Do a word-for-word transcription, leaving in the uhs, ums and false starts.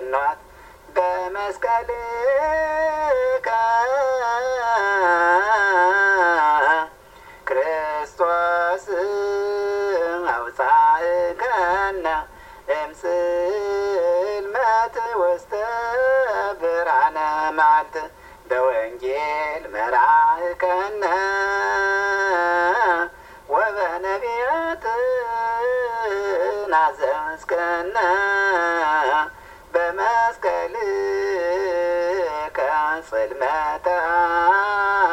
ፍኗት በመስቀልከ ክርስቶስ አውፃእከነ እምጽልመት ውስተ ብርሃነ መዓልት በወንጌል መራእከነ ወበነቢያት ናዘዝከነ በመስቀልከ ጽልመተ